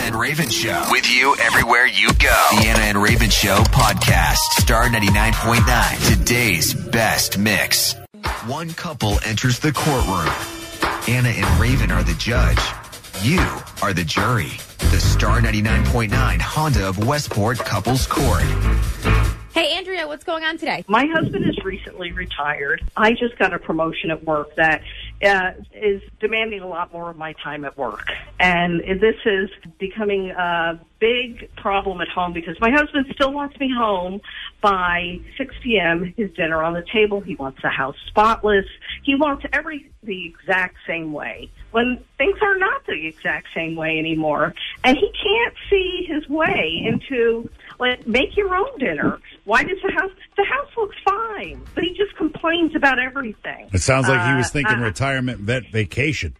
and Raven Show. With you everywhere you go. The Anna and Raven Show podcast. Star 99.9. Today's best mix. One couple enters the courtroom. Anna and Raven are the judge. You are the jury. The Star 99.9 Honda of Westport Couples Court. Hey, Andrea, what's going on today? My husband is recently retired. I just got a promotion at work that is demanding a lot more of my time at work. And this is becoming a big problem at home because my husband still wants me home by 6 p.m., his dinner on the table. He wants the house spotless. He wants everything the exact same way when things are not the exact same way anymore. And he can't see his way into, like, make your own dinner. Why does the house looks fine, but he just complains about everything. It sounds like he was thinking retirement vet vacation.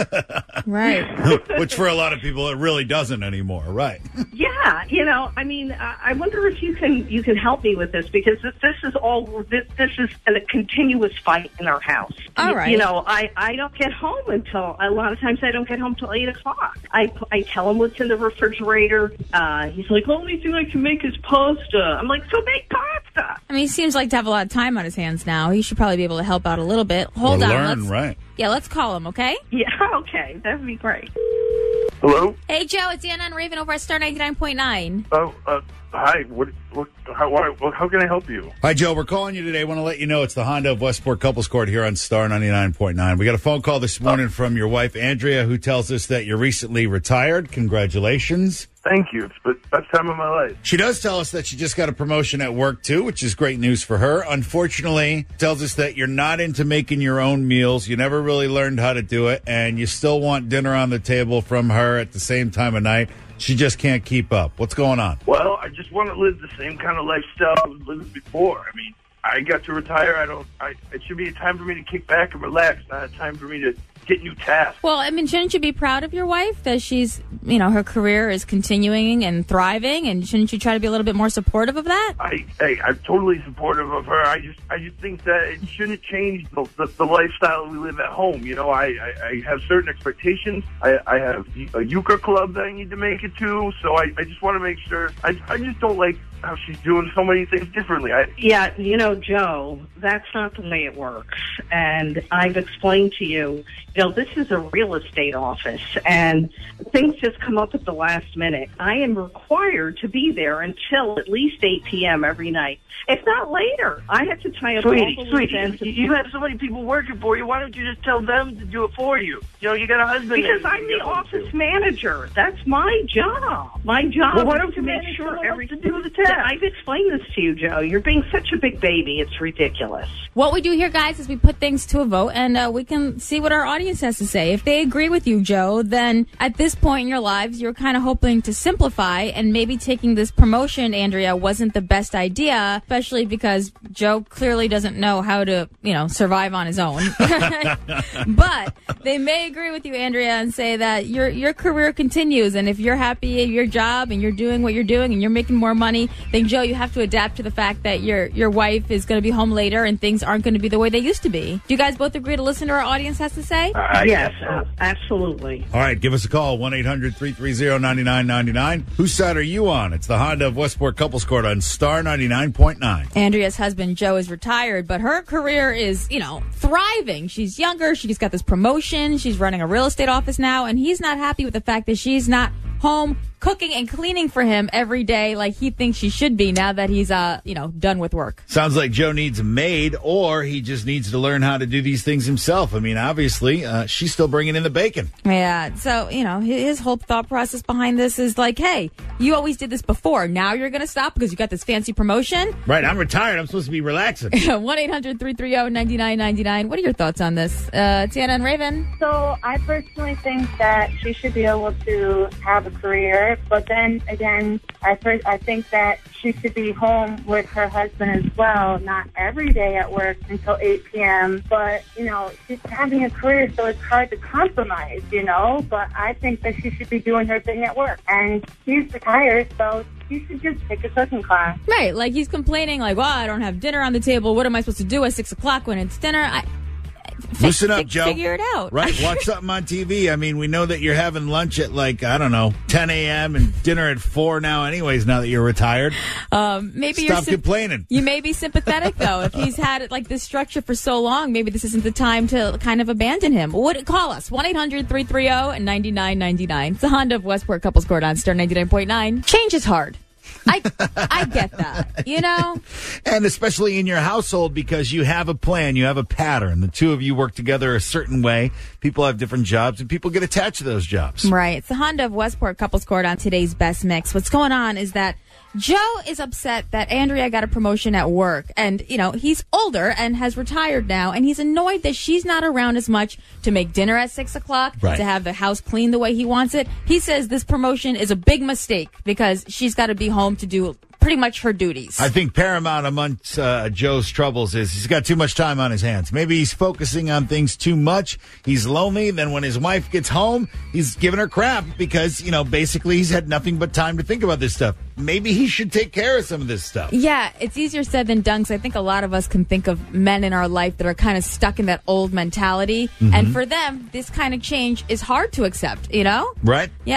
Right. Which for a lot of people, it really doesn't anymore, right? Yeah, I wonder if you can help me with this because this is a continuous fight in our house. All right. I don't get home until, a lot of times I don't get home till 8 o'clock. I tell him what's in the refrigerator. He's like, the only thing I can make is pasta. I'm like, so make pasta. I mean, he seems like to have a lot of time on his hands now. He should probably be able to help out a little bit. Hold on. Learn, right. Yeah, let's call him, okay? Yeah, okay. That would be great. Hello? Hey, Joe, it's Anna and Raven over at Star 99.9. Oh, hi. How can I help you? Hi, Joe. We're calling you today. I want to let you know it's the Honda of Westport Couples Court here on Star 99.9. We got a phone call this morning from your wife, Andrea, who tells us that you're recently retired. Congratulations. Thank you. It's the best time of my life. She does tell us that she just got a promotion at work, too, which is great news for her. Unfortunately, tells us that you're not into making your own meals. You never really learned how to do it, and you still want dinner on the table from her at the same time of night. She just can't keep up. What's going on? Well, I just want to live the same kind of lifestyle I was living before. I mean, I got to retire. It should be a time for me to kick back and relax, not a time for me to get new tasks. Well, I mean, shouldn't you be proud of your wife that she's, her career is continuing and thriving, and shouldn't you try to be a little bit more supportive of that? I'm totally supportive of her. I just think that it shouldn't change the lifestyle we live at home. I have certain expectations. I have a euchre club that I need to make it to, so I just want to make sure. I just don't like how she's doing so many things differently. Joe, that's not the way it works. And I've explained to you, this is a real estate office, and things just come up at the last minute. I am required to be there until at least 8 p.m. every night. If not later. I have to tie up all the loose ends. You have so many people working for you. Why don't you just tell them to do it for you? You got a husband. Because I'm the office manager. That's my job. My job well, why don't is to you make sure everything to do with the task? I've explained this to you, Joe. You're being such a big baby. It's ridiculous. What we do here, guys, is we put things to a vote, and we can see what our audience has to say. If they agree with you, Joe, then at this point in your lives, you're kind of hoping to simplify, and maybe taking this promotion, Andrea, wasn't the best idea, especially because Joe clearly doesn't know how to, survive on his own. But they may agree with you, Andrea, and say that your career continues, and if you're happy at your job and you're doing what you're doing and you're making more money, then, Joe, you have to adapt to the fact that your wife is going to be home later and things aren't going to be the way they used to be. Do you guys both agree to listen to our audience has to say? Yes, absolutely. All right, give us a call, 1-800-330-9999. Whose side are you on? It's the Honda of Westport Couples Court on Star 99.9. Andrea's husband, Joe, is retired, but her career is, thriving. She's younger. She just got this promotion. She's running a real estate office now, and he's not happy with the fact that she's not home cooking and cleaning for him every day like he thinks she should be now that he's, done with work. Sounds like Joe needs a maid, or he just needs to learn how to do these things himself. I mean, obviously, she's still bringing in the bacon. Yeah, so, his whole thought process behind this is like, hey, you always did this before. Now you're going to stop because you got this fancy promotion? Right, I'm retired. I'm supposed to be relaxing. 1-800-330-9999. What are your thoughts on this? Tiana and Raven? So I personally think that she should be able to have a career. But then again, I think that she should be home with her husband as well, not every day at work until 8 p.m. But, she's having a career, so it's hard to compromise, But I think that she should be doing her thing at work. And he's retired, so he should just take a cooking class. Right, like he's complaining like, well, I don't have dinner on the table. What am I supposed to do at 6 o'clock when it's dinner? Listen up, Joe. Figure it out. Right? Watch something on TV. I mean, we know that you're having lunch at 10 a.m. and dinner at 4 now anyways, now that you're retired. Maybe Stop complaining. You may be sympathetic, though. If he's had it like this structure for so long, maybe this isn't the time to kind of abandon him. Call us, 1-800-330-9999. It's the Honda of Westport Couples Court on Star 99.9. Change is hard. I get that, And especially in your household, because you have a plan, you have a pattern. The two of you work together a certain way. People have different jobs, and people get attached to those jobs. Right. It's the Honda of Westport Couples Court on today's Best Mix. What's going on is that Joe is upset that Andrea got a promotion at work. And, he's older and has retired now. And he's annoyed that she's not around as much to make dinner at 6 o'clock, right, to have the house clean the way he wants it. He says this promotion is a big mistake because she's got to be home to do pretty much her duties. I think paramount amongst Joe's troubles is he's got too much time on his hands. Maybe he's focusing on things too much. He's lonely. Then when his wife gets home, he's giving her crap because, basically he's had nothing but time to think about this stuff. Maybe he should take care of some of this stuff. Yeah, it's easier said than done, because I think a lot of us can think of men in our life that are kind of stuck in that old mentality. Mm-hmm. And for them, this kind of change is hard to accept, Right. Yeah,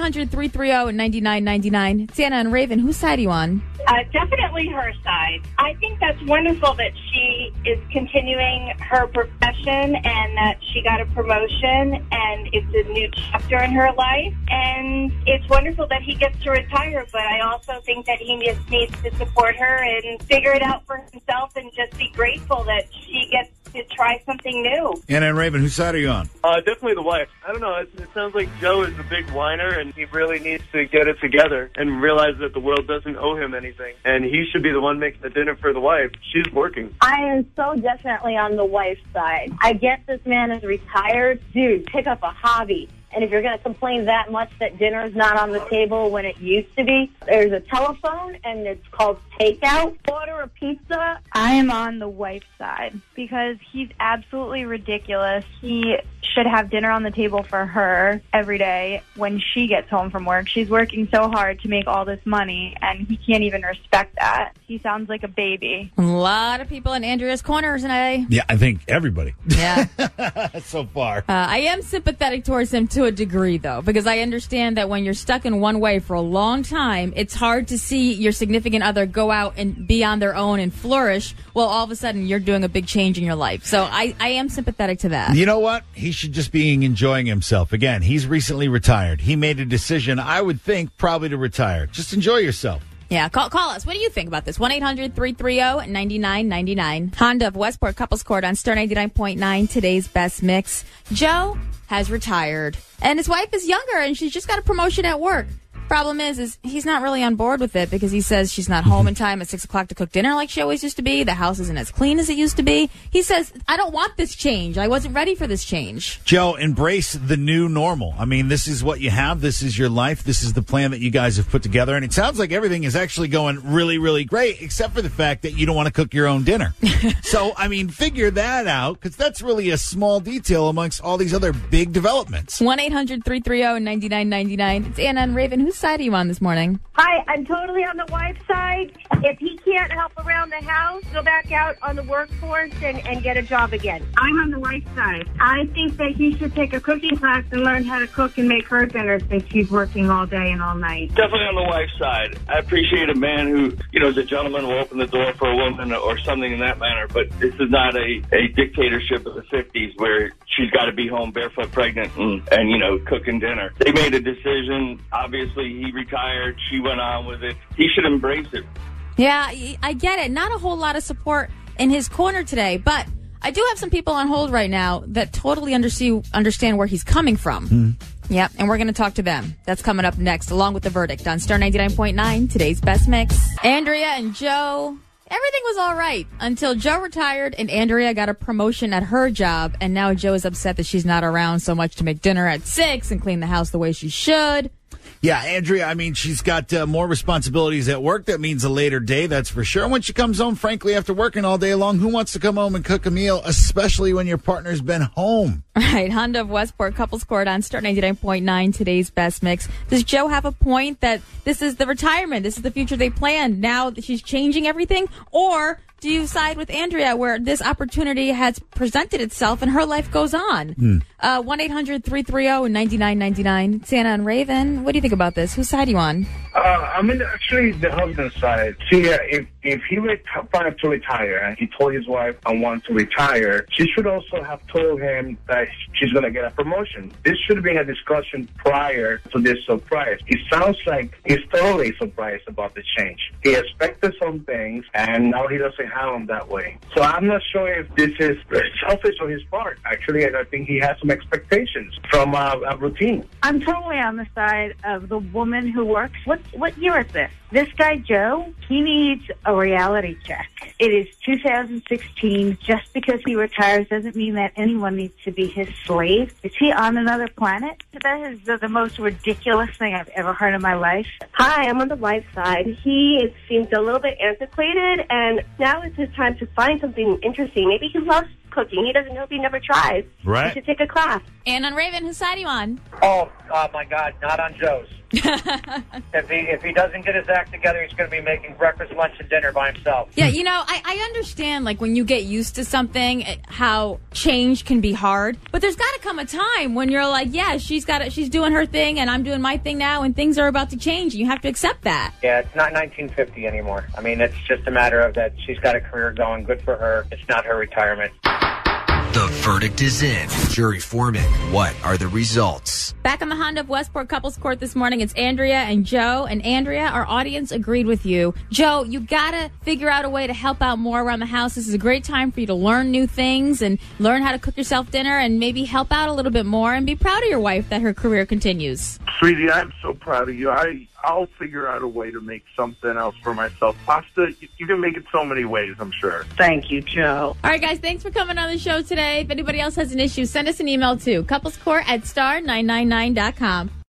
1-800-330-9999. It's Anna and Raven. Whose side are you on? Definitely her side. I think that's wonderful that she is continuing her profession and that she got a promotion and it's a new chapter in her life. And it's wonderful that he gets to retire, but I also think that he just needs to support her and figure it out for himself and just be grateful that she gets to try something new. Anna and Raven, whose side are you on? Definitely the wife. I don't know. It sounds like Joe is a big whiner, and he really needs to get it together and realize that the world doesn't owe him anything. And he should be the one making the dinner for the wife. She's working. I am so definitely on the wife's side. I guess this man is retired. Dude, pick up a hobby. And if you're going to complain that much that dinner's not on the table when it used to be, there's a telephone, and it's called takeout. Order a pizza. I am on the wife's side because he's absolutely ridiculous. He should have dinner on the table for her every day when she gets home from work. She's working so hard to make all this money, and he can't even respect that. He sounds like a baby. A lot of people in Andrea's corner today. Yeah, I think everybody. Yeah. So far. I am sympathetic towards him to a degree, though, because I understand that when you're stuck in one way for a long time, it's hard to see your significant other go out and be on their own and flourish. Well, all of a sudden, you're doing a big change in your life. So I am sympathetic to that. You know what? He should just be enjoying himself. Again, he's recently retired. He made a decision, I would think, probably to retire. Just enjoy yourself. Yeah, call us. What do you think about this? 1-800-330-9999. Honda of Westport Couples Court on Star 99.9, today's Best Mix. Joe has retired, and his wife is younger, and she's just got a promotion at work. Problem is he's not really on board with it because he says she's not home in time at 6 o'clock to cook dinner like she always used to be. The house isn't as clean as it used to be. He says, I don't want this change. I wasn't ready for this change. Joe, embrace the new normal. I mean, this is what you have. This is your life. This is the plan that you guys have put together. And it sounds like everything is actually going really, really great, except for the fact that you don't want to cook your own dinner. So, I mean, figure that out, because that's really a small detail amongst all these other big developments. 1-800-330-9999. It's Anna and Raven. Whose side are you on this morning? Hi, I'm totally on the wife's side. If he can't help around the house, go back out on the workforce and get a job again. I'm on the wife's side. I think that he should take a cooking class and learn how to cook and make her dinner since she's working all day and all night. Definitely on the wife's side. I appreciate a man who, is a gentleman, will open the door for a woman or something in that manner, but this is not a dictatorship of the 50s where she's got to be home barefoot pregnant and cooking dinner. They made a decision. Obviously, he retired. She went on with it. He should embrace it. Yeah, I get it. Not a whole lot of support in his corner today, but I do have some people on hold right now that totally understand where he's coming from. Yep, and we're going to talk to them. That's coming up next, along with the verdict on Star 99.9, today's Best Mix. Andrea and Joe, everything was all right until Joe retired and Andrea got a promotion at her job, and now Joe is upset that she's not around so much to make dinner at 6 and clean the house the way she should. Yeah, Andrea, I mean, she's got more responsibilities at work. That means a later day, that's for sure. When she comes home, frankly, after working all day long, who wants to come home and cook a meal, especially when your partner's been home? Right, Honda of Westport Couples Court on Star 99.9, today's Best Mix. Does Joe have a point that this is the retirement, this is the future they planned, now that she's changing everything? Or do you side with Andrea where this opportunity has presented itself and her life goes on? 1-800-330-9999. Santa and Raven, what do you think about this? Whose side are you on? I'm actually the husband's side. See, if he wanted to retire and he told his wife, I want to retire, she should also have told him that she's going to get a promotion. This should have been a discussion prior to this surprise. It sounds like he's totally surprised about the change. He expected some things, and now he doesn't have them that way. So I'm not sure if this is selfish on his part, actually, and I think he has some expectations from a routine. I'm totally on the side of the woman who works. What year is this? This guy, Joe, he needs a reality check. It is 2016. Just because he retires doesn't mean that anyone needs to be his slave. Is he on another planet? That is the most ridiculous thing I've ever heard in my life. Hi, I'm on the wife side. He seems a little bit antiquated, and now is his time to find something interesting. Maybe he loves cooking. He doesn't know if he never tries. Right. He should take a class. And on Raven, whose side are you on? Oh my God, not on Joe's. If he doesn't get his act together, he's going to be making breakfast, lunch, and dinner by himself. Yeah, you know, I understand, like, when you get used to something, how change can be hard. But there's got to come a time when you're like, yeah, she's doing her thing, and I'm doing my thing now, and things are about to change. And you have to accept that. Yeah, it's not 1950 anymore. I mean, it's just a matter of that she's got a career going. Good for her. It's not her retirement. The verdict is in. Jury foreman, what are the results? Back on the Honda of Westport Couples Court this morning, it's Andrea and Joe. And Andrea, our audience agreed with you. Joe, you gotta figure out a way to help out more around the house. This is a great time for you to learn new things and learn how to cook yourself dinner and maybe help out a little bit more and be proud of your wife that her career continues. Sweetie, I'm so proud of you. I'll figure out a way to make something else for myself. Pasta, you can make it so many ways, I'm sure. Thank you, Joe. All right, guys, thanks for coming on the show today. If anybody else has an issue, send us an email to couplescourt@star999.com.